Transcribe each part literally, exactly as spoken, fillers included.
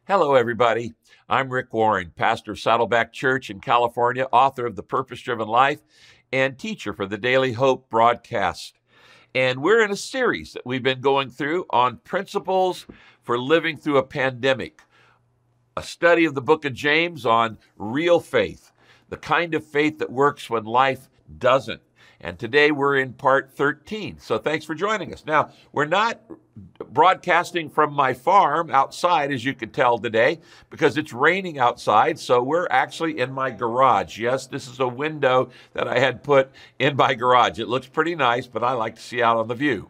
Hello, everybody. I'm Rick Warren, pastor of Saddleback Church in California, author of The Purpose-Driven Life, and teacher for the Daily Hope broadcast. And we're in a series that we've been going through on principles for living through a pandemic, a study of the book of James on real faith, the kind of faith that works when life doesn't. And today we're in part thirteen. So thanks for joining us. Now, we're not broadcasting from my farm outside, as you can tell today, because it's raining outside. So we're actually in my garage. Yes, this is a window that I had put in my garage. It looks pretty nice, but I like to see out on the view.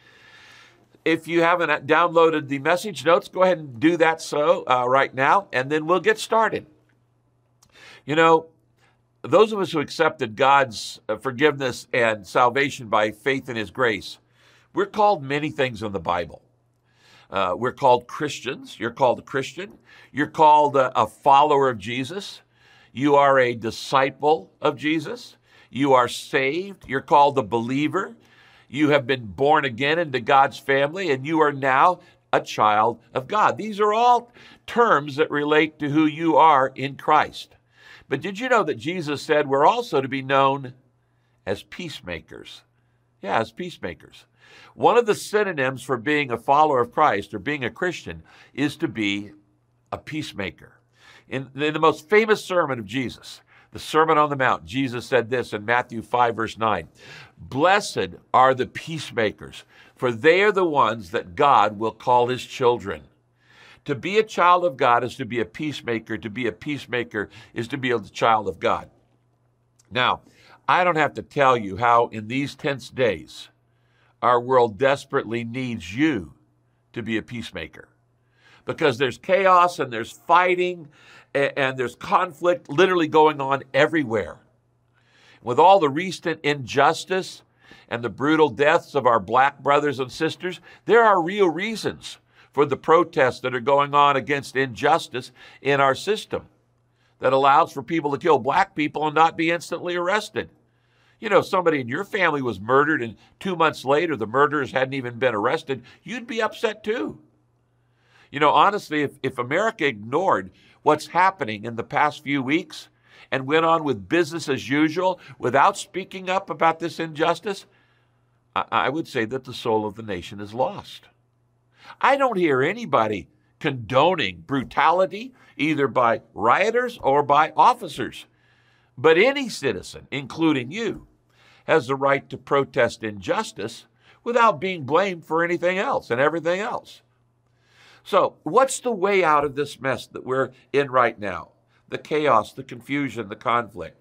If you haven't downloaded the message notes, go ahead and do that so uh, right now, and then we'll get started. You know, those of us who accepted God's forgiveness and salvation by faith in His grace, we're called many things in the Bible. Uh, we're called Christians. You're called a Christian. You're called a, a follower of Jesus. You are a disciple of Jesus. You are saved. You're called a believer. You have been born again into God's family, and you are now a child of God. These are all terms that relate to who you are in Christ. But did you know that Jesus said we're also to be known as peacemakers? Yeah, as peacemakers. One of the synonyms for being a follower of Christ or being a Christian is to be a peacemaker. In, in the most famous sermon of Jesus, the Sermon on the Mount, Jesus said this in Matthew five, verse nine, "Blessed are the peacemakers, for they are the ones that God will call His children." To be a child of God is to be a peacemaker. To be a peacemaker is to be a child of God. Now, I don't have to tell you how in these tense days, our world desperately needs you to be a peacemaker. Because there's chaos and there's fighting and, and there's conflict literally going on everywhere. With all the recent injustice and the brutal deaths of our black brothers and sisters, there are real reasons for the protests that are going on against injustice in our system that allows for people to kill black people and not be instantly arrested. You know, somebody in your family was murdered and two months later the murderers hadn't even been arrested, you'd be upset too. You know, honestly, if, if America ignored what's happening in the past few weeks and went on with business as usual without speaking up about this injustice, I, I would say that the soul of the nation is lost. I don't hear anybody condoning brutality, either by rioters or by officers. But any citizen, including you, has the right to protest injustice without being blamed for anything else and everything else. So, what's the way out of this mess that we're in right now? The chaos, the confusion, the conflict.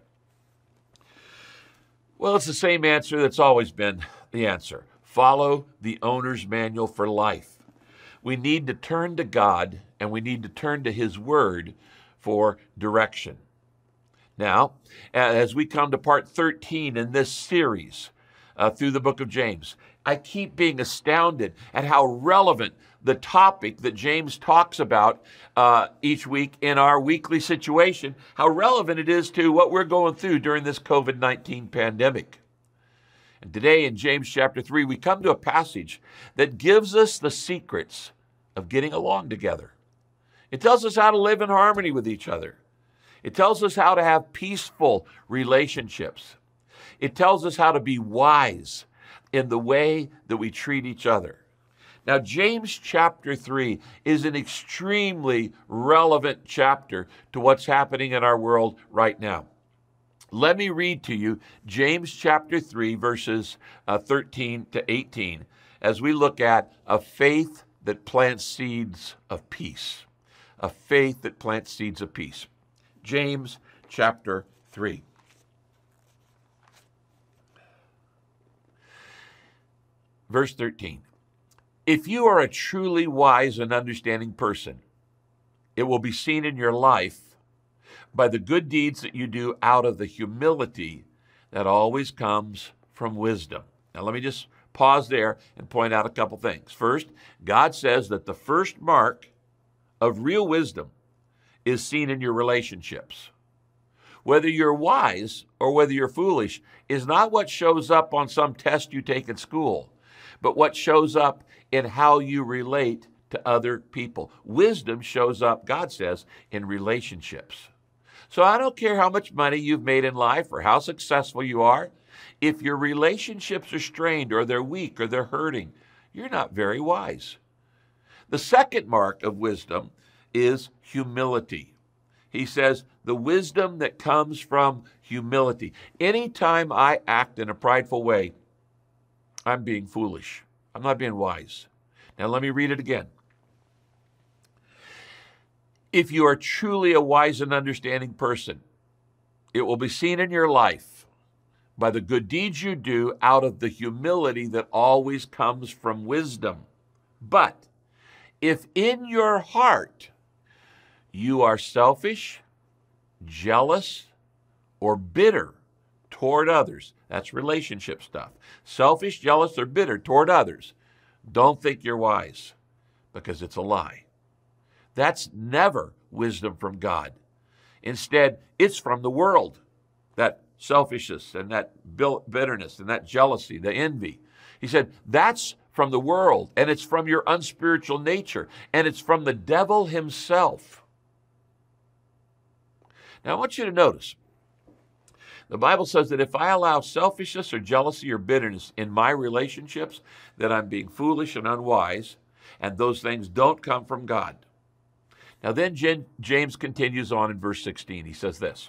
Well, it's the same answer that's always been the answer. Follow the owner's manual for life. We need to turn to God and we need to turn to His Word for direction. Now, as we come to part thirteen in this series uh, through the book of James, I keep being astounded at how relevant the topic that James talks about uh, each week in our weekly situation, how relevant it is to what we're going through during this covid nineteen pandemic. And today in James chapter three, we come to a passage that gives us the secrets of getting along together. It tells us how to live in harmony with each other. It tells us how to have peaceful relationships. It tells us how to be wise in the way that we treat each other. Now, James chapter three is an extremely relevant chapter to what's happening in our world right now. Let me read to you James chapter three, verses uh, thirteen to eighteen, as we look at a faith that plants seeds of peace. A faith that plants seeds of peace. James chapter three. Verse thirteen. If you are a truly wise and understanding person, it will be seen in your life by the good deeds that you do out of the humility that always comes from wisdom. Now let me just pause there and point out a couple things. First, God says that the first mark of real wisdom is seen in your relationships. Whether you're wise or whether you're foolish is not what shows up on some test you take at school, but what shows up in how you relate to other people. Wisdom shows up, God says, in relationships. So I don't care how much money you've made in life or how successful you are. If your relationships are strained or they're weak or they're hurting, you're not very wise. The second mark of wisdom is humility. He says, the wisdom that comes from humility. Anytime I act in a prideful way, I'm being foolish. I'm not being wise. Now let me read it again. If you are truly a wise and understanding person, it will be seen in your life by the good deeds you do out of the humility that always comes from wisdom. But if in your heart you are selfish, jealous, or bitter toward others, that's relationship stuff. Selfish, jealous, or bitter toward others, don't think you're wise, because it's a lie. That's never wisdom from God. Instead, it's from the world, that selfishness and that bitterness and that jealousy, the envy. He said, that's from the world, and it's from your unspiritual nature, and it's from the devil himself. Now, I want you to notice, the Bible says that if I allow selfishness or jealousy or bitterness in my relationships, that I'm being foolish and unwise, and those things don't come from God. Now then James continues on in verse sixteen. He says this,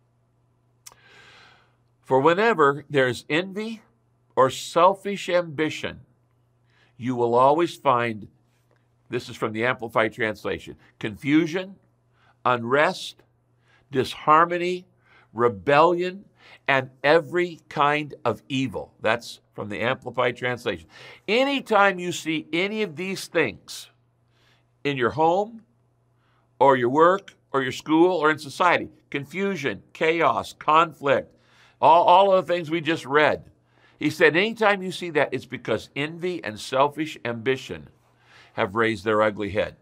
for whenever there's envy or selfish ambition, you will always find, this is from the Amplified Translation, confusion, unrest, disharmony, rebellion, and every kind of evil. That's from the Amplified Translation. Anytime you see any of these things in your home, or your work, or your school, or in society, confusion, chaos, conflict, all, all of the things we just read. He said, anytime you see that, it's because envy and selfish ambition have raised their ugly head.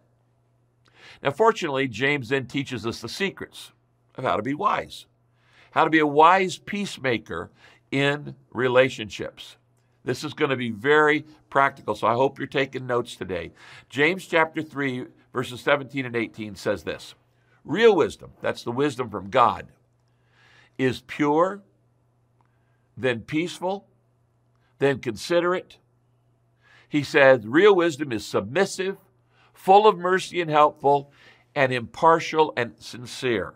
Now, fortunately, James then teaches us the secrets of how to be wise, how to be a wise peacemaker in relationships. This is going to be very practical, so I hope you're taking notes today. James chapter three, verses seventeen and eighteen says this, real wisdom, that's the wisdom from God, is pure, then peaceful, then considerate. He says real wisdom is submissive, full of mercy and helpful, and impartial and sincere,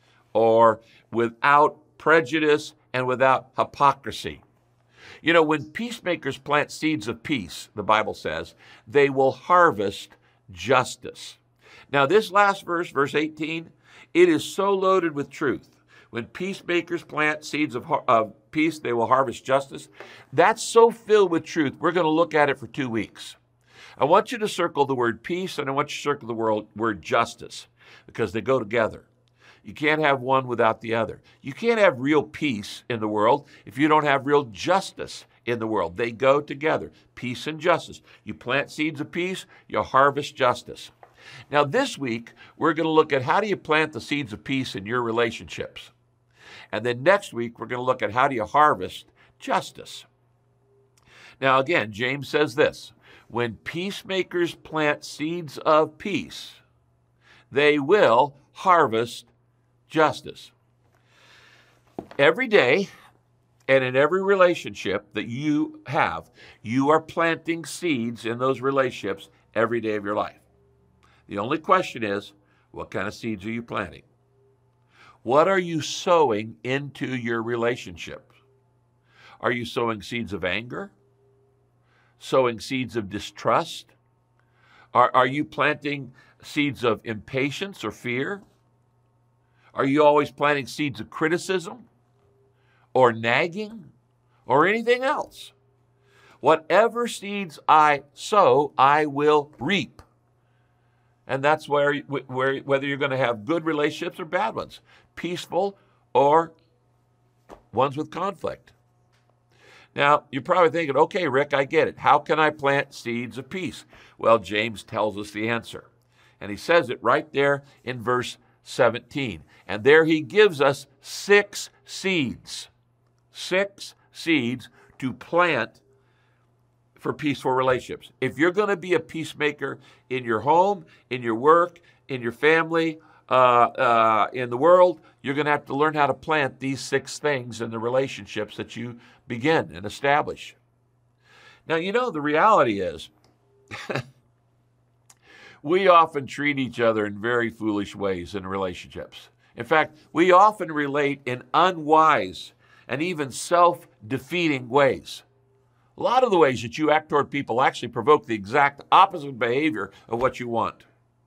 or without prejudice and without hypocrisy. You know, when peacemakers plant seeds of peace, the Bible says, they will harvest justice. Now, this last verse, verse eighteen, it is so loaded with truth. When peacemakers plant seeds of, of peace, they will harvest justice. That's so filled with truth. We're going to look at it for two weeks. I want you to circle the word peace, and I want you to circle the word, word justice, because they go together. You can't have one without the other. You can't have real peace in the world if you don't have real justice in the world. They go together, peace and justice. You plant seeds of peace, you harvest justice. Now this week, we're going to look at how do you plant the seeds of peace in your relationships. And then next week, we're going to look at how do you harvest justice. Now again, James says this, when peacemakers plant seeds of peace, they will harvest justice. Every day and in every relationship that you have, you are planting seeds in those relationships every day of your life. The only question is, what kind of seeds are you planting? What are you sowing into your relationship? Are you sowing seeds of anger? Sowing seeds of distrust? Are, are you planting seeds of impatience or fear? Are you always planting seeds of criticism or nagging or anything else? Whatever seeds I sow, I will reap. And that's where, where whether you're going to have good relationships or bad ones, peaceful or ones with conflict. Now, you're probably thinking, okay, Rick, I get it. How can I plant seeds of peace? Well, James tells us the answer. And he says it right there in verse seventeen. And there he gives us six seeds, six seeds to plant for peaceful relationships. If you're going to be a peacemaker in your home, in your work, in your family, uh, uh, in the world, you're going to have to learn how to plant these six things in the relationships that you begin and establish. Now, you know, the reality is we often treat each other in very foolish ways in relationships. In fact, we often relate in unwise and even self-defeating ways. A lot of the ways that you act toward people actually provoke the exact opposite behavior of what you want.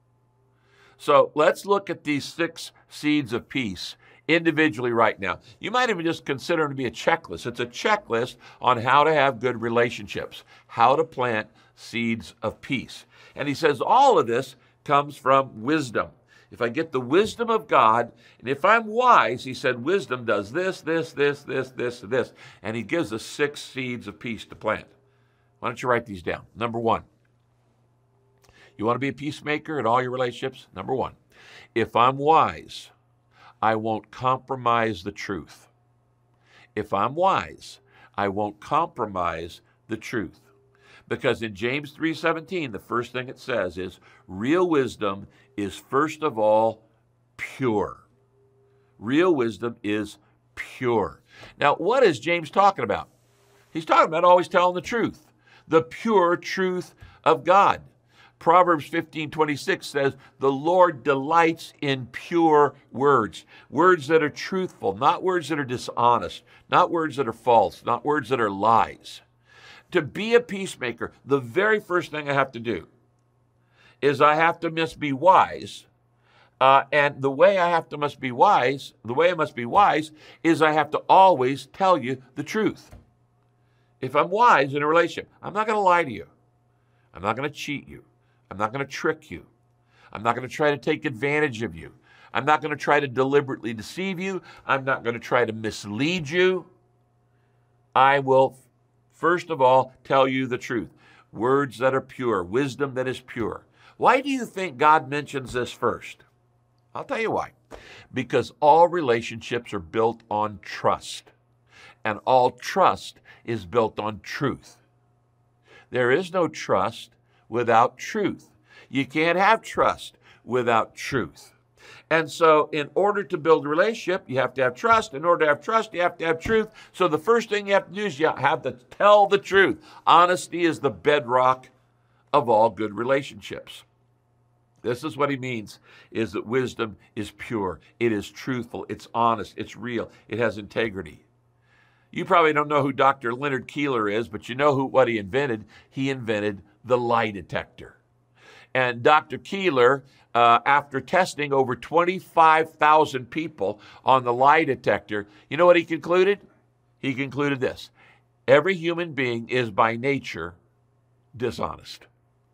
So let's look at these six seeds of peace individually right now. You might even just consider them to be a checklist. It's a checklist on how to have good relationships, how to plant seeds of peace. And he says all of this comes from wisdom. If I get the wisdom of God, and if I'm wise, he said wisdom does this, this, this, this, this, this. And he gives us six seeds of peace to plant. Why don't you write these down? Number one, you want to be a peacemaker in all your relationships? Number one, if I'm wise, I won't compromise the truth. If I'm wise, I won't compromise the truth. Because in James three seventeen, the first thing it says is, real wisdom is first of all pure. Real wisdom is pure. Now, what is James talking about? He's talking about always telling the truth, the pure truth of God. Proverbs fifteen twenty-six says, the Lord delights in pure words, words that are truthful, not words that are dishonest, not words that are false, not words that are lies. To be a peacemaker, the very first thing I have to do is I have to must be wise. Uh, and the way I have to must be wise, the way I must be wise is I have to always tell you the truth. If I'm wise in a relationship, I'm not going to lie to you. I'm not going to cheat you. I'm not going to trick you. I'm not going to try to take advantage of you. I'm not going to try to deliberately deceive you. I'm not going to try to mislead you. I will, first of all, tell you the truth. Words that are pure, wisdom that is pure. Why do you think God mentions this first? I'll tell you why. Because all relationships are built on trust, and all trust is built on truth. There is no trust without truth. You can't have trust without truth. And so in order to build a relationship, you have to have trust. In order to have trust, you have to have truth. So the first thing you have to do is you have to tell the truth. Honesty is the bedrock of all good relationships. This is what he means, is that wisdom is pure. It is truthful. It's honest. It's real. It has integrity. You probably don't know who Doctor Leonard Keeler is, but you know who what he invented. He invented the lie detector. And Doctor Keeler, uh, after testing over twenty-five thousand people on the lie detector, you know what he concluded? He concluded this: every human being is by nature dishonest.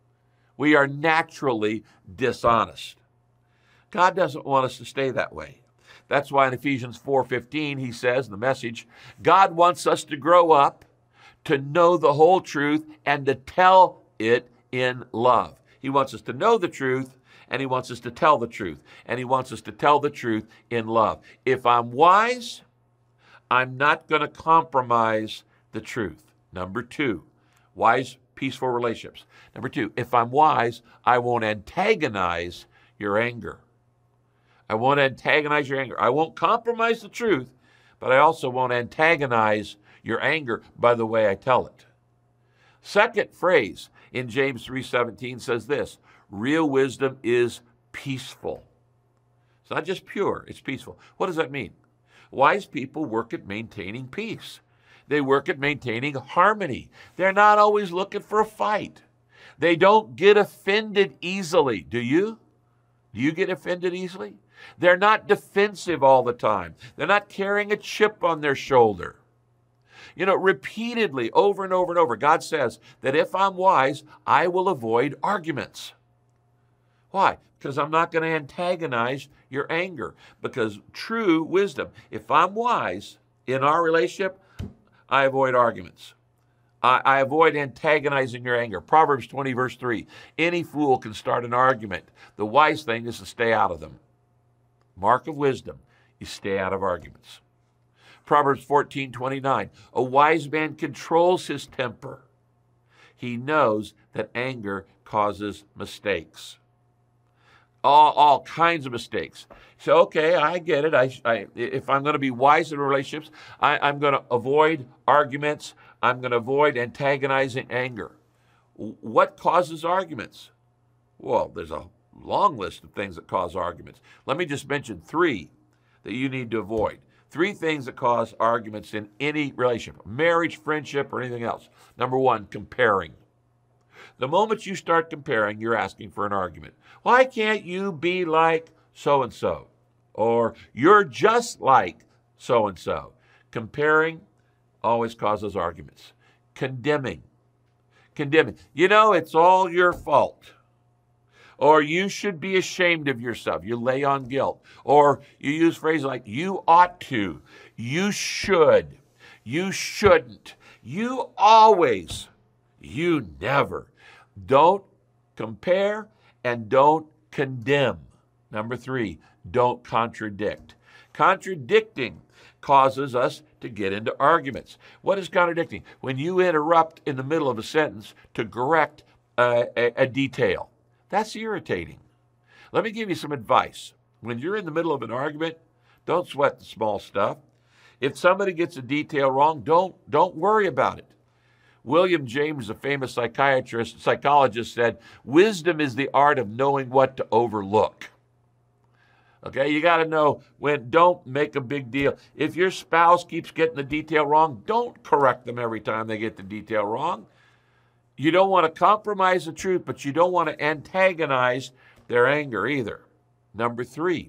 We are naturally dishonest. God doesn't want us to stay that way. That's why in Ephesians four fifteen, he says in the Message, God wants us to grow up, to know the whole truth, and to tell it in love. He wants us to know the truth, and he wants us to tell the truth, and he wants us to tell the truth in love. If I'm wise, I'm not going to compromise the truth. Number two, wise, peaceful relationships. Number two, if I'm wise, I won't antagonize your anger. I won't antagonize your anger. I won't compromise the truth, but I also won't antagonize your anger by the way I tell it. Second phrase in James three seventeen says this: real wisdom is peaceful. It's not just pure, it's peaceful. What does that mean? Wise people work at maintaining peace. They work at maintaining harmony. They're not always looking for a fight. They don't get offended easily. Do you? Do you get offended easily? They're not defensive all the time. They're not carrying a chip on their shoulder. You know, repeatedly, over and over and over, God says that if I'm wise, I will avoid arguments. Why? Because I'm not going to antagonize your anger. Because true wisdom, if I'm wise in our relationship, I avoid arguments. I, I avoid antagonizing your anger. Proverbs twenty, verse three, any fool can start an argument. The wise thing is to stay out of them. Mark of wisdom, you stay out of arguments. Proverbs fourteen twenty-nine, a wise man controls his temper. he knows that anger causes mistakes. All, all kinds of mistakes. So, okay, I get it. I, I, if I'm going to be wise in relationships, I, I'm going to avoid arguments. I'm going to avoid antagonizing anger. What causes arguments? Well, there's a long list of things that cause arguments. Let me just mention three that you need to avoid. Three things that cause arguments in any relationship, marriage, friendship, or anything else. Number one, comparing. The moment you start comparing, you're asking for an argument. Why can't you be like so-and-so? Or you're just like so-and-so. Comparing always causes arguments. Condemning. Condemning. You know, it's all your fault. Or you should be ashamed of yourself. You lay on guilt. Or you use phrases like, you ought to, you should, you shouldn't, you always, you never. Don't compare and don't condemn. Number three, don't contradict. Contradicting causes us to get into arguments. What is contradicting? When you interrupt in the middle of a sentence to correct a, a, a detail. That's irritating. Let me give you some advice. When you're in the middle of an argument, don't sweat the small stuff. If somebody gets a detail wrong, don't, don't worry about it. William James, a famous psychiatrist, psychologist, said, wisdom is the art of knowing what to overlook. Okay, you got to know when, don't make a big deal. If your spouse keeps getting the detail wrong, don't correct them every time they get the detail wrong. You don't want to compromise the truth, but you don't want to antagonize their anger either. Number three,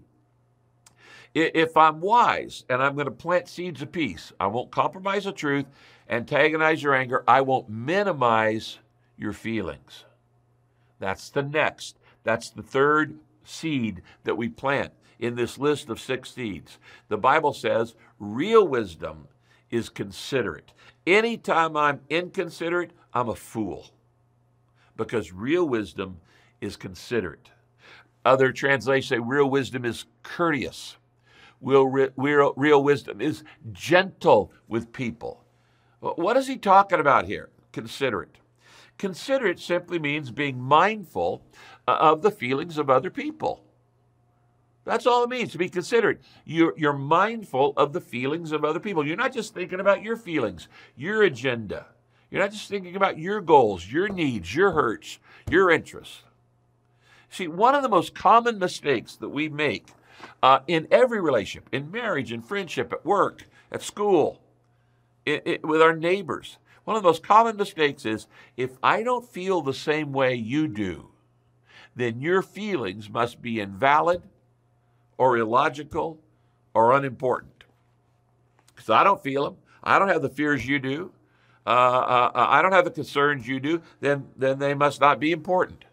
if I'm wise and I'm going to plant seeds of peace, I won't compromise the truth, antagonize your anger. I won't minimize your feelings. That's the next. That's the third seed that we plant in this list of six seeds. The Bible says real wisdom is considerate. Anytime I'm inconsiderate, I'm a fool, because real wisdom is considerate. Other translations say real wisdom is courteous. Real, real, real wisdom is gentle with people. What is he talking about here? Considerate. Considerate simply means being mindful of the feelings of other people. That's all it means, to be considerate. You're, you're mindful of the feelings of other people. You're not just thinking about your feelings, your agenda. You're not just thinking about your goals, your needs, your hurts, your interests. See, one of the most common mistakes that we make uh, in every relationship, in marriage, in friendship, at work, at school, it, it, with our neighbors, one of the most common mistakes is, if I don't feel the same way you do, then your feelings must be invalid or illogical or unimportant. Because I don't feel them. I don't have the fears you do. Uh, uh, I don't have the concerns you do. Then, then they must not be important.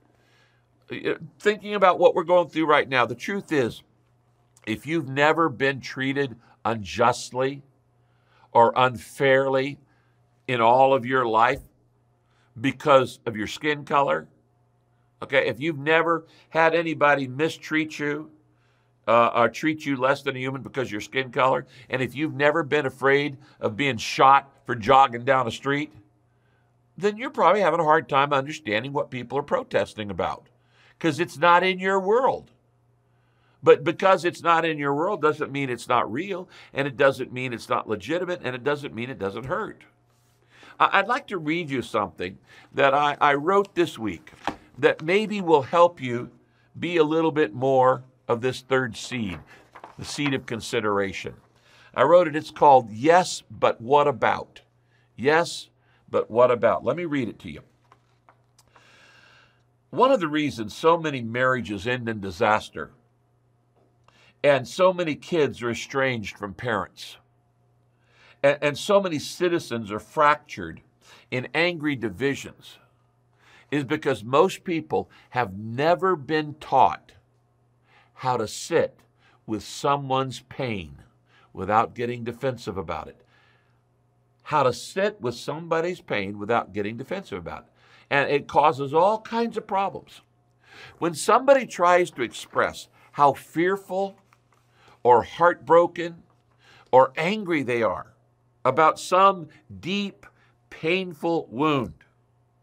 Thinking about what we're going through right now, the truth is, if you've never been treated unjustly or unfairly in all of your life because of your skin color, okay, if you've never had anybody mistreat you, Uh, or treat you less than a human because of your skin color, and if you've never been afraid of being shot for jogging down a street, then you're probably having a hard time understanding what people are protesting about, because it's not in your world. But because it's not in your world doesn't mean it's not real, and it doesn't mean it's not legitimate, and it doesn't mean it doesn't hurt. I'd like to read you something that I, I wrote this week that maybe will help you be a little bit more of this third seed, the seed of consideration. I wrote it. It's called Yes, But What About? Yes, But What About? Let me read it to you. One of the reasons so many marriages end in disaster and so many kids are estranged from parents and, and so many citizens are fractured in angry divisions is because most people have never been taught how to sit with someone's pain without getting defensive about it. How to sit with somebody's pain without getting defensive about it. And it causes all kinds of problems. When somebody tries to express how fearful or heartbroken or angry they are about some deep, painful wound,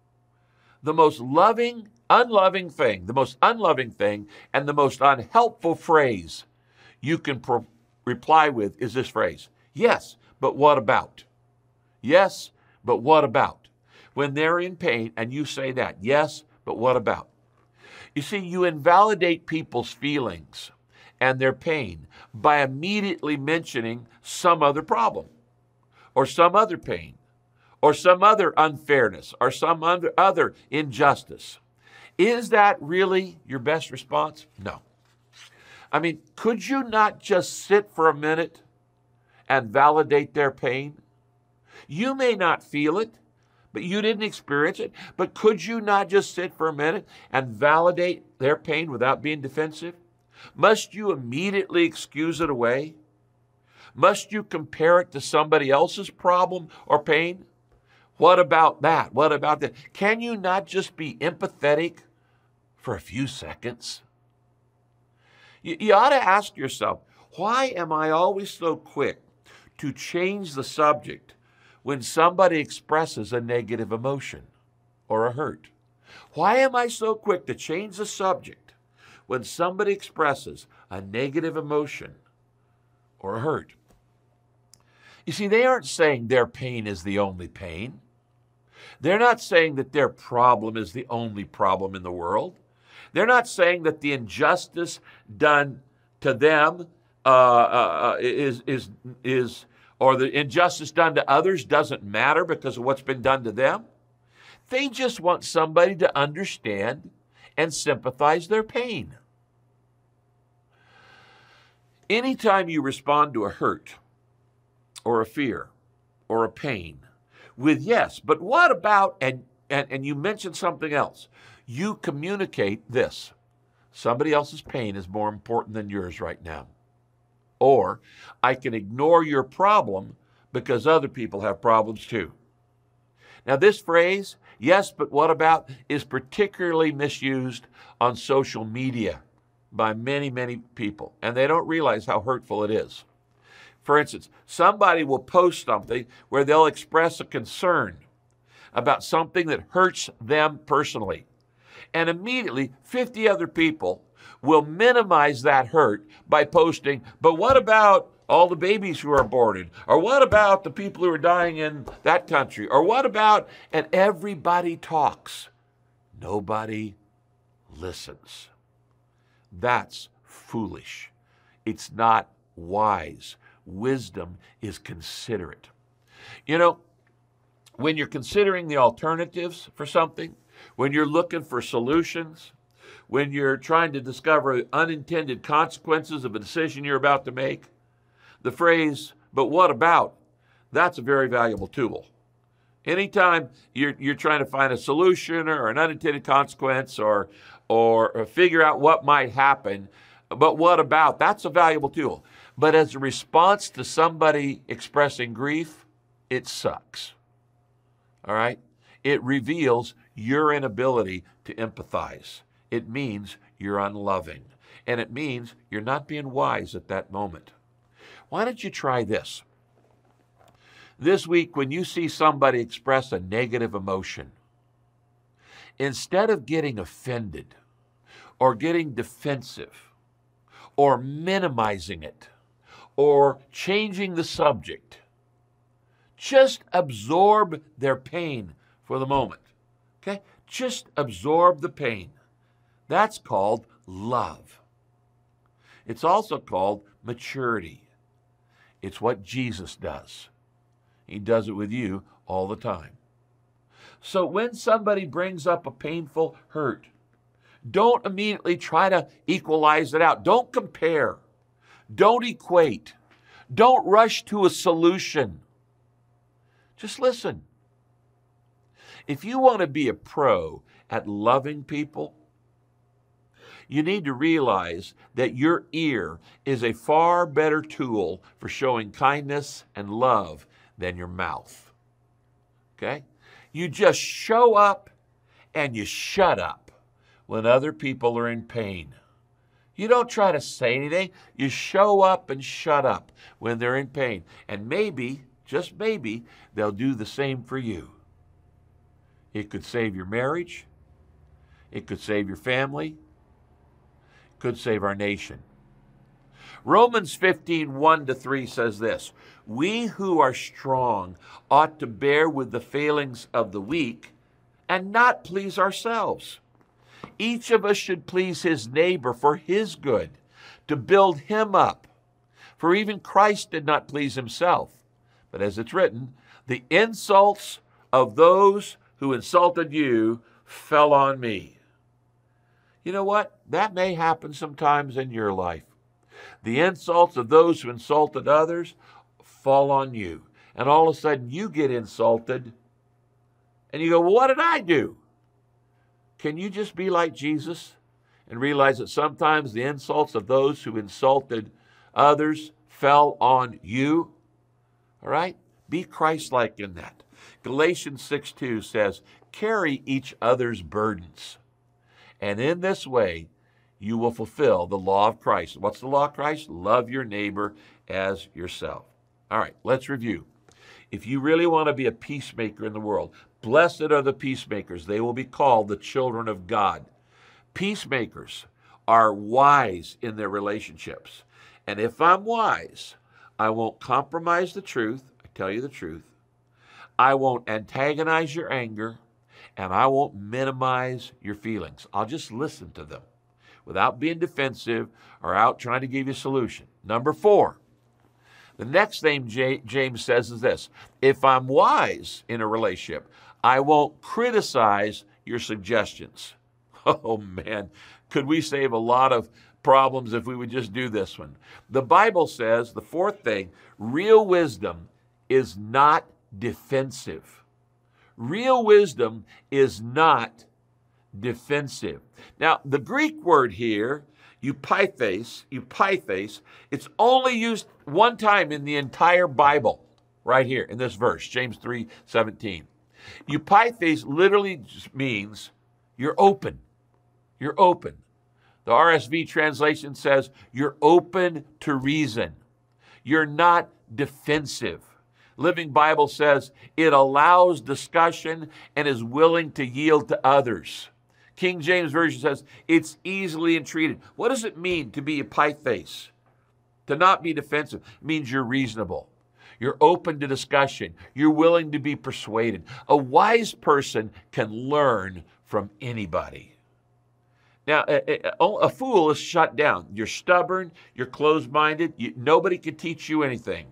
the most loving, unloving thing, the most unloving thing, and the most unhelpful phrase you can pro- reply with is this phrase: yes, but what about? Yes, but what about? When they're in pain and you say that, yes, but what about? You see, you invalidate people's feelings and their pain by immediately mentioning some other problem or some other pain or some other unfairness or some other, other injustice. Is that really your best response? No. I mean, could you not just sit for a minute and validate their pain? You may not feel it, but you didn't experience it. But could you not just sit for a minute and validate their pain without being defensive? Must you immediately excuse it away? Must you compare it to somebody else's problem or pain? What about that? What about that? Can you not just be empathetic for a few seconds? You, you ought to ask yourself, why am I always so quick to change the subject when somebody expresses a negative emotion or a hurt? Why am I so quick to change the subject when somebody expresses a negative emotion or a hurt? You see, they aren't saying their pain is the only pain. They're not saying that their problem is the only problem in the world. They're not saying that the injustice done to them uh, uh, is, is, is, or the injustice done to others doesn't matter because of what's been done to them. They just want somebody to understand and sympathize their pain. Anytime you respond to a hurt or a fear or a pain with yes, but what about, and, and, and you mention something else, you communicate this: somebody else's pain is more important than yours right now. Or, I can ignore your problem because other people have problems too. Now, this phrase, yes, but what about, is particularly misused on social media by many, many people, and they don't realize how hurtful it is. For instance, somebody will post something where they'll express a concern about something that hurts them personally, and immediately fifty other people will minimize that hurt by posting, but what about all the babies who are aborted? Or what about the people who are dying in that country? Or what about, and everybody talks. Nobody listens. That's foolish. It's not wise. Wisdom is considerate. You know, when you're considering the alternatives for something, when you're looking for solutions, when you're trying to discover unintended consequences of a decision you're about to make, the phrase, but what about, that's a very valuable tool. Anytime you're, you're trying to find a solution or an unintended consequence or, or, or figure out what might happen, but what about, that's a valuable tool. But as a response to somebody expressing grief, it sucks. All right? It reveals your inability to empathize. It means you're unloving. And it means you're not being wise at that moment. Why don't you try this? This week, when you see somebody express a negative emotion, instead of getting offended or getting defensive or minimizing it or changing the subject, just absorb their pain for the moment. Okay? Just absorb the pain. That's called love. It's also called maturity. It's what Jesus does. He does it with you all the time. So when somebody brings up a painful hurt, don't immediately try to equalize it out. Don't compare. Don't equate. Don't rush to a solution. Just listen. If you want to be a pro at loving people, you need to realize that your ear is a far better tool for showing kindness and love than your mouth. Okay? You just show up and you shut up when other people are in pain. You don't try to say anything. You show up and shut up when they're in pain. And maybe, just maybe, they'll do the same for you. It could save your marriage. It could save your family. It could save our nation. Romans fifteen, one to three says this, we who are strong ought to bear with the failings of the weak and not please ourselves. Each of us should please his neighbor for his good, to build him up. For even Christ did not please himself. But as it's written, the insults of those who insulted you fell on me. You know what? That may happen sometimes in your life. The insults of those who insulted others fall on you. And all of a sudden you get insulted. And you go, well, what did I do? Can you just be like Jesus and realize that sometimes the insults of those who insulted others fell on you? All right? Be Christ-like in that. Galatians six two says, carry each other's burdens. And in this way, you will fulfill the law of Christ. What's the law of Christ? Love your neighbor as yourself. All right, let's review. If you really want to be a peacemaker in the world, blessed are the peacemakers. They will be called the children of God. Peacemakers are wise in their relationships. And if I'm wise, I won't compromise the truth. I tell you the truth. I won't antagonize your anger, and I won't minimize your feelings. I'll just listen to them without being defensive or out trying to give you a solution. Number four, the next thing J- James says is this. If I'm wise in a relationship, I won't criticize your suggestions. Oh, man, could we save a lot of problems if we would just do this one? The Bible says, the fourth thing, real wisdom is not defensive. Real wisdom is not defensive. Now, the Greek word here, eupeithes, eupeithes, it's only used one time in the entire Bible, right here in this verse, James three seventeen. Eupeithes literally just means you're open. You're open. The R S V translation says you're open to reason. You're not defensive. Living Bible says it allows discussion and is willing to yield to others. King James Version says it's easily entreated. What does it mean to be eupeithes? To not be defensive. It means you're reasonable. You're open to discussion. You're willing to be persuaded. A wise person can learn from anybody. Now, a, a, a fool is shut down. You're stubborn. You're closed-minded. You, nobody can teach you anything.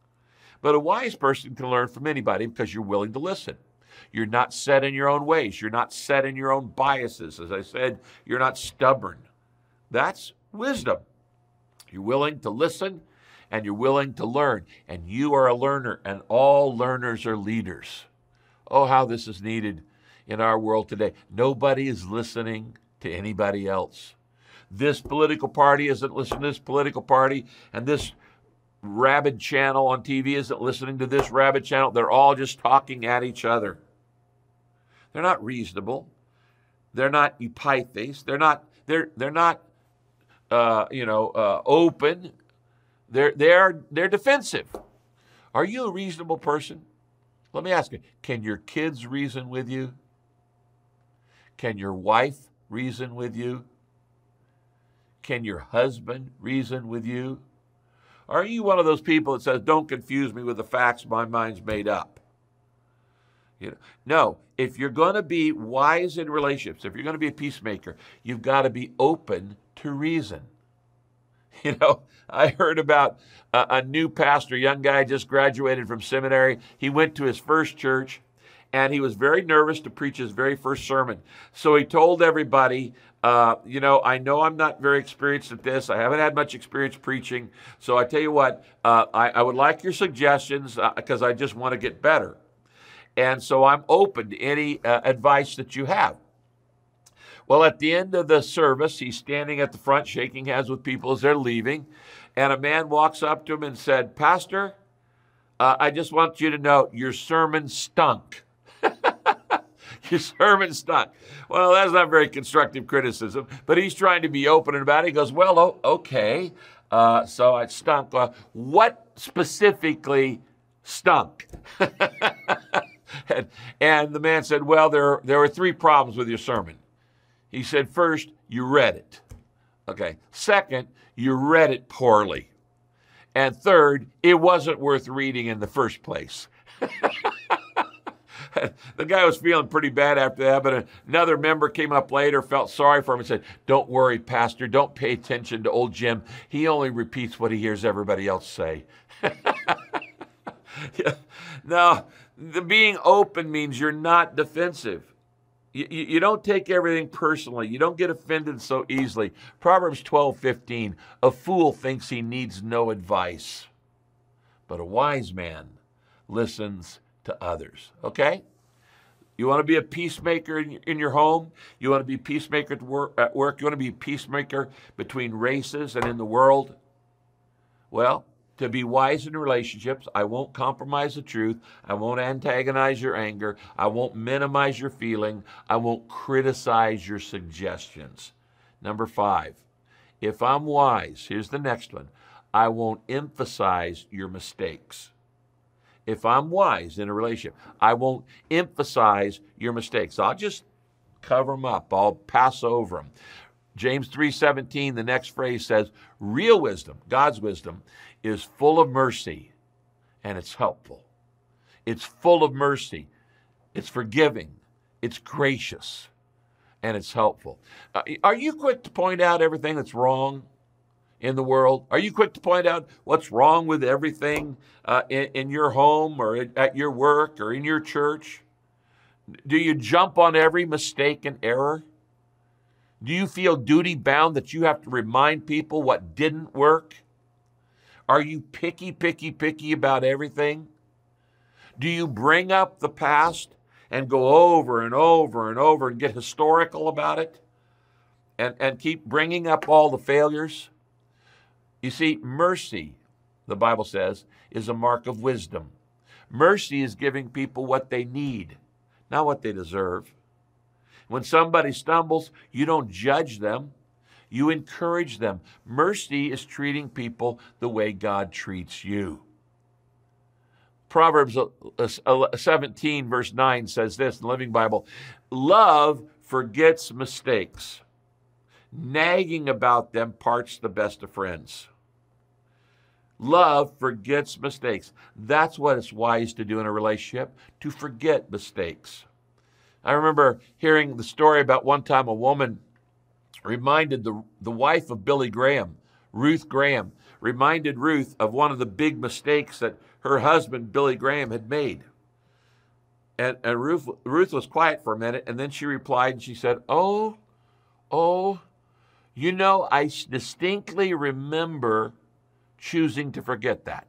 But a wise person can learn from anybody because you're willing to listen. You're not set in your own ways. You're not set in your own biases. As I said, you're not stubborn. That's wisdom. You're willing to listen and you're willing to learn. And you are a learner, and all learners are leaders. Oh, how this is needed in our world today. Nobody is listening to anybody else. This political party isn't listening to this political party, and this rabid channel on T V isn't listening to this rabid channel. They're all just talking at each other. They're not reasonable. They're not eupeithes. They're not. They're they're not. Uh, you know, uh, open. They're they're they're defensive. Are you a reasonable person? Let me ask you: can your kids reason with you? Can your wife reason with you? Can your husband reason with you? Are you one of those people that says, don't confuse me with the facts, my mind's made up? You know, no, if you're going to be wise in relationships, if you're going to be a peacemaker, you've got to be open to reason. You know, I heard about a, a new pastor, a young guy just graduated from seminary. He went to his first church, and he was very nervous to preach his very first sermon. So he told everybody, uh, you know, I know I'm not very experienced at this. I haven't had much experience preaching. So I tell you what, uh, I, I would like your suggestions because uh, I just want to get better. And so I'm open to any uh, advice that you have. Well, at the end of the service, he's standing at the front shaking hands with people as they're leaving. And a man walks up to him and said, Pastor, uh, I just want you to know your sermon stunk. Your sermon stunk. Well, that's not very constructive criticism, but he's trying to be open about it. He goes, well, oh, okay, uh, so it stunk. Uh, what specifically stunk? and, and the man said, well, there, there were three problems with your sermon. He said, first, you read it. Okay. Second, you read it poorly. And third, it wasn't worth reading in the first place. The guy was feeling pretty bad after that, but another member came up later, felt sorry for him, and said, don't worry, Pastor, don't pay attention to old Jim. He only repeats what he hears everybody else say. No, the being open means you're not defensive. You, you, you don't take everything personally. You don't get offended so easily. Proverbs twelve fifteen, a fool thinks he needs no advice, but a wise man listens to others. Okay? You want to be a peacemaker in, in your home? You want to be a peacemaker at work, at work? You want to be a peacemaker between races and in the world? Well, to be wise in relationships, I won't compromise the truth. I won't antagonize your anger. I won't minimize your feeling. I won't criticize your suggestions. Number five, if I'm wise, here's the next one, I won't emphasize your mistakes. If I'm wise in a relationship, I won't emphasize your mistakes. I'll just cover them up. I'll pass over them. James three seventeen, the next phrase says, real wisdom, God's wisdom, is full of mercy and it's helpful. It's full of mercy. It's forgiving. It's gracious. And it's helpful. Uh, are you quick to point out everything that's wrong in the world? Are you quick to point out what's wrong with everything uh, in, in your home or at your work or in your church? Do you jump on every mistake and error? Do you feel duty bound that you have to remind people what didn't work? Are you picky, picky, picky about everything? Do you bring up the past and go over and over and over and get historical about it and, and keep bringing up all the failures? You see, mercy, the Bible says, is a mark of wisdom. Mercy is giving people what they need, not what they deserve. When somebody stumbles, you don't judge them. You encourage them. Mercy is treating people the way God treats you. Proverbs seventeen, verse nine says this in the Living Bible, love forgets mistakes. Nagging about them parts the best of friends. Love forgets mistakes. That's what it's wise to do in a relationship, to forget mistakes. I remember hearing the story about one time a woman reminded the, the wife of Billy Graham, Ruth Graham, reminded Ruth of one of the big mistakes that her husband, Billy Graham, had made. And, and Ruth, Ruth was quiet for a minute, and then she replied and she said, oh, oh, you know, I distinctly remember choosing to forget that.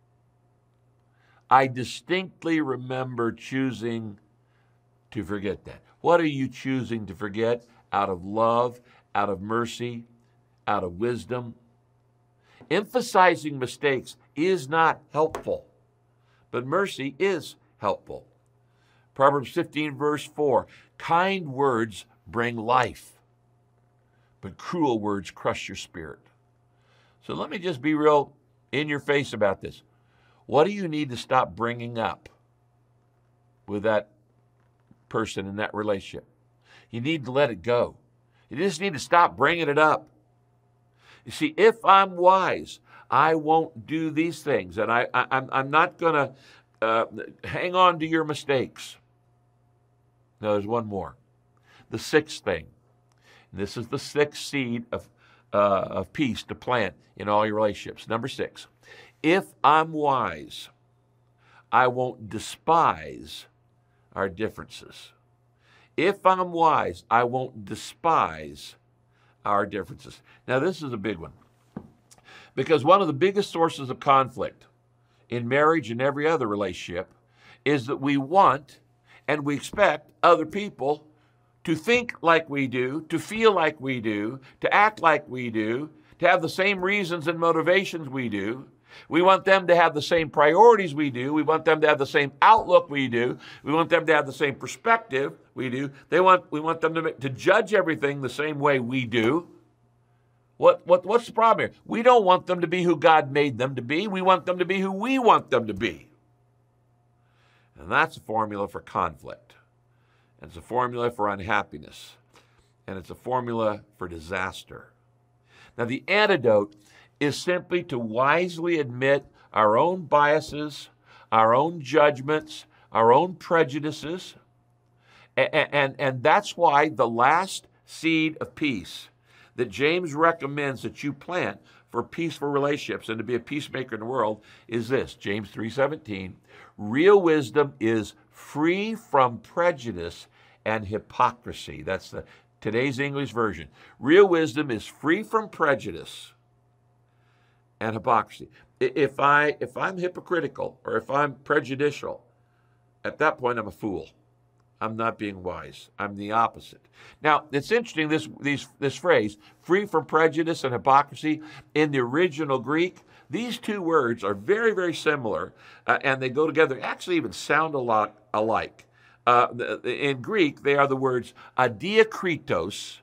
I distinctly remember choosing to forget that. What are you choosing to forget out of love, out of mercy, out of wisdom? Emphasizing mistakes is not helpful, but mercy is helpful. Proverbs fifteen, verse four, kind words bring life, but cruel words crush your spirit. So let me just be real in your face about this. What do you need to stop bringing up with that person in that relationship? You need to let it go. You just need to stop bringing it up. You see, if I'm wise, I won't do these things, and I, I, I'm, I'm not going to uh, hang on to your mistakes. No, there's one more. The sixth thing. And this is the sixth seed of, uh, of peace to plant in all your relationships. Number six. If I'm wise, I won't despise our differences. If I'm wise, I won't despise our differences. Now, this is a big one, because one of the biggest sources of conflict in marriage and every other relationship is that we want and we expect other people to think like we do, to feel like we do, to act like we do, to have the same reasons and motivations we do. We want them to have the same priorities we do. We want them to have the same outlook we do. We want them to have the same perspective we do. They want, we want them to, to judge everything the same way we do. What, what, what's the problem here? We don't want them to be who God made them to be. We want them to be who we want them to be. And that's a formula for conflict. It's a formula for unhappiness. and it's a formula for disaster. Now, the antidote is simply to wisely admit our own biases, our own judgments, our own prejudices, and, and, and that's why the last seed of peace that James recommends that you plant for peaceful relationships and to be a peacemaker in the world is this, James three seventeen. Real wisdom is free from prejudice and hypocrisy. That's the today's English version. Real wisdom is free from prejudice and hypocrisy. If I if I'm hypocritical or if I'm prejudicial, at that point I'm a fool. I'm not being wise. I'm the opposite. Now, it's interesting, this, these, this phrase, free from prejudice and hypocrisy, in the original Greek, these two words are very, very similar, uh, and they go together, actually even sound a lot alike. Uh, in Greek, they are the words adiakritos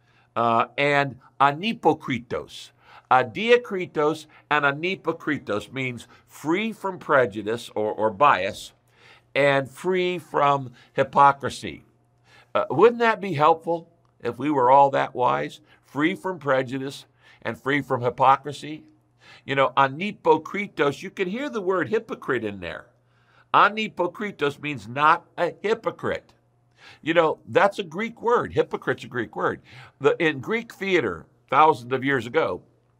uh, and anipokritos. Adiakritos and anipokritos means free from prejudice or, or bias, and free from hypocrisy. Uh, wouldn't that be helpful if we were all that wise? Free from prejudice and free from hypocrisy? You know, anipokritos, you can hear the word hypocrite in there. Anipokritos means not a hypocrite. You know, that's a Greek word. Hypocrite's a Greek word. The, in Greek theater, thousands of years ago,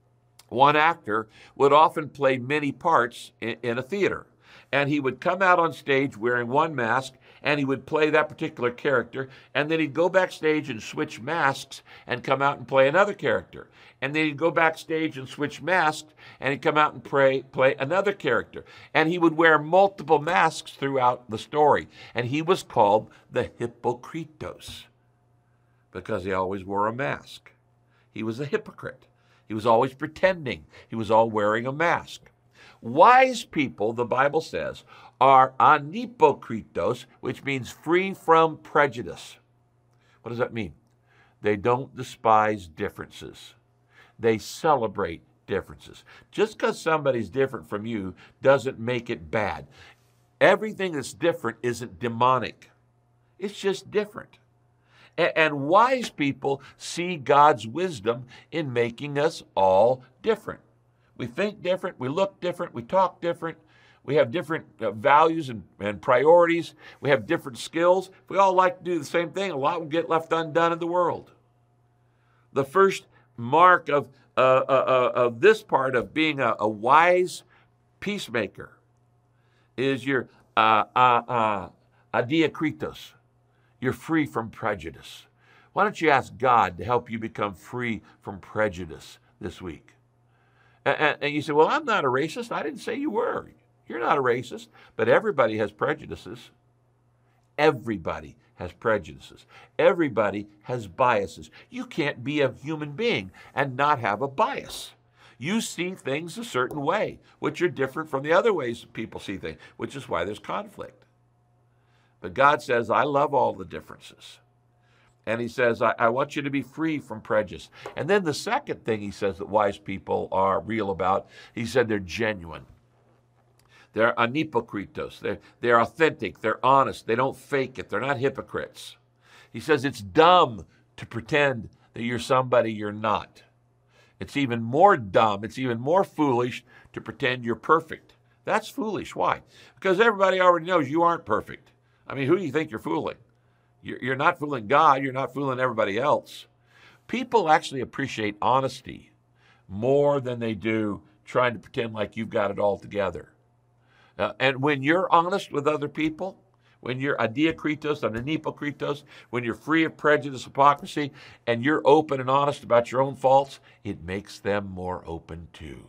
one actor would often play many parts in, in a theater. And he would come out on stage wearing one mask, and he would play that particular character, and then he'd go backstage and switch masks and come out and play another character. And then he'd go backstage and switch masks, and he'd come out and play, play another character. And he would wear multiple masks throughout the story. And he was called the Hypokritos because he always wore a mask. He was a hypocrite. He was always pretending. He was all wearing a mask. Wise people, the Bible says, are anipokritos, which means free from prejudice. What does that mean? They don't despise differences. They celebrate differences. Just because somebody's different from you doesn't make it bad. Everything that's different isn't demonic. It's just different. And wise people see God's wisdom in making us all different. We think different, we look different, we talk different, we have different uh, values and, and priorities, we have different skills. If we all like to do the same thing, a lot will get left undone in the world. The first mark of, uh, uh, uh, of this part of being a, a wise peacemaker is your uh, uh, uh, adiakritos. You're free from prejudice. Why don't you ask God to help you become free from prejudice this week? And, and you say, well, I'm not a racist. I didn't say you were. You're not a racist. But everybody has prejudices. Everybody has prejudices. Everybody has biases. You can't be a human being and not have a bias. You see things a certain way, which are different from the other ways people see things, which is why there's conflict. But God says, I love all the differences. And he says, I, I want you to be free from prejudice. And then the second thing he says that wise people are real about, he said they're genuine. They're anipokritos. They're, they're authentic. They're honest. They don't fake it. They're not hypocrites. He says it's dumb to pretend that you're somebody you're not. It's even more dumb. It's even more foolish to pretend you're perfect. That's foolish. Why? Because everybody already knows you aren't perfect. I mean, who do you think you're fooling? You're not fooling God. You're not fooling everybody else. People actually appreciate honesty more than they do trying to pretend like you've got it all together. Uh, and when you're honest with other people, when you're adiakritos and anipokritos, when you're free of prejudice, hypocrisy, and you're open and honest about your own faults, it makes them more open too.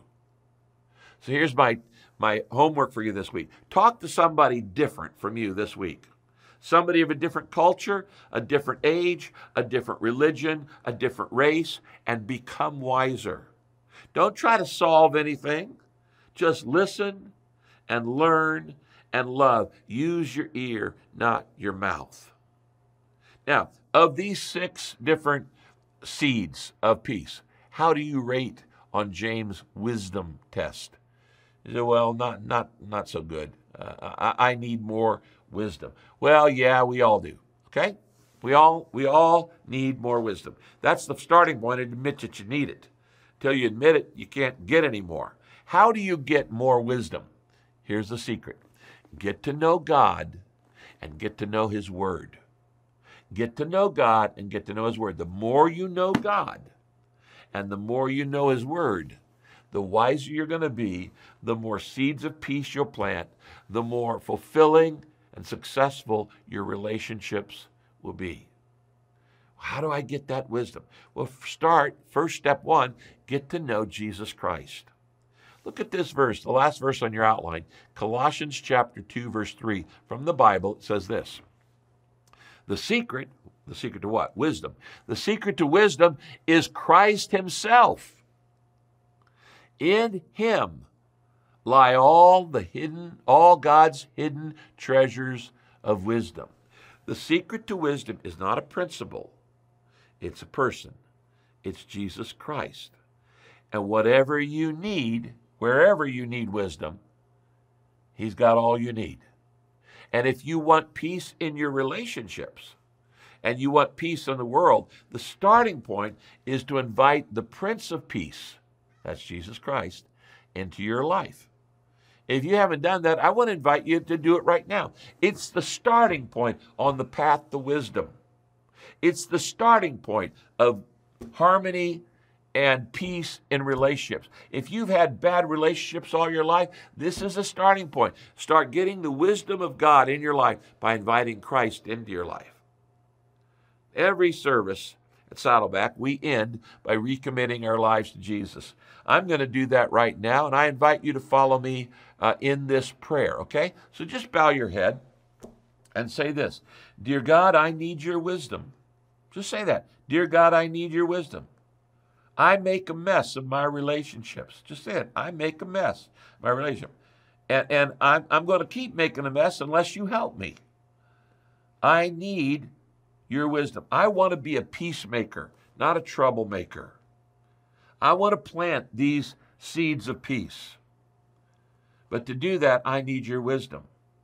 So here's my, my homework for you this week. Talk to somebody different from you this week. Somebody of a different culture, a different age, a different religion, a different race, and become wiser. Don't try to solve anything. Just listen and learn and love. Use your ear, not your mouth. Now, of these six different seeds of peace, how do you rate on James' wisdom test? You say, well, not, not, not so good. Uh, I, I need more wisdom. Well, yeah, we all do, okay? We We all, we all need more wisdom. That's the starting point, and admit that you need it. Until you admit it, you can't get any more. How do you get more wisdom? Here's the secret. Get to know God and get to know His Word. Get to know God and get to know His Word. The more you know God and the more you know His Word, the wiser you're going to be, the more seeds of peace you'll plant, the more fulfilling and successful your relationships will be. How do I get that wisdom? Well, start, first step one, get to know Jesus Christ. Look at this verse, the last verse on your outline, Colossians chapter two, verse three. From the Bible, it says this. The secret, the secret to what? Wisdom. The secret to wisdom is Christ Himself. In Him lie all the hidden, all God's hidden treasures of wisdom. The secret to wisdom is not a principle. It's a person. It's Jesus Christ. And whatever you need, wherever you need wisdom, He's got all you need. And if you want peace in your relationships and you want peace in the world, the starting point is to invite the Prince of Peace, that's Jesus Christ, into your life. If you haven't done that, I want to invite you to do it right now. It's the starting point on the path to wisdom. It's the starting point of harmony and peace in relationships. If you've had bad relationships all your life, this is a starting point. Start getting the wisdom of God in your life by inviting Christ into your life. Every service at Saddleback, we end by recommitting our lives to Jesus. I'm going to do that right now, and I invite you to follow me uh, in this prayer, okay? So just bow your head and say this. Dear God, I need your wisdom. Just say that. Dear God, I need your wisdom. I make a mess of my relationships. Just say it. I make a mess of my relationship. And, and I'm, I'm going to keep making a mess unless you help me. I need your wisdom. I want to be a peacemaker, not a troublemaker. I want to plant these seeds of peace. But to do that, I need your wisdom.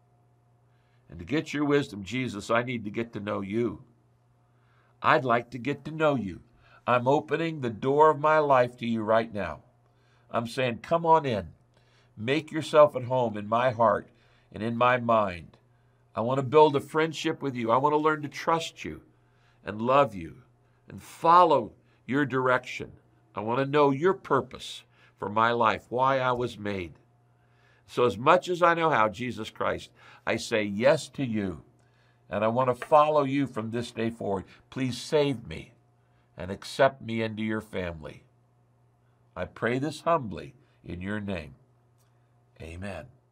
And to get your wisdom, Jesus, I need to get to know you. I'd like to get to know you. I'm opening the door of my life to you right now. I'm saying, come on in. Make yourself at home in my heart and in my mind. I want to build a friendship with you. I want to learn to trust you and love you and follow your direction. I want to know your purpose for my life, why I was made. So as much as I know how, Jesus Christ, I say yes to you. And I want to follow you from this day forward. Please save me and accept me into your family. I pray this humbly in your name. Amen.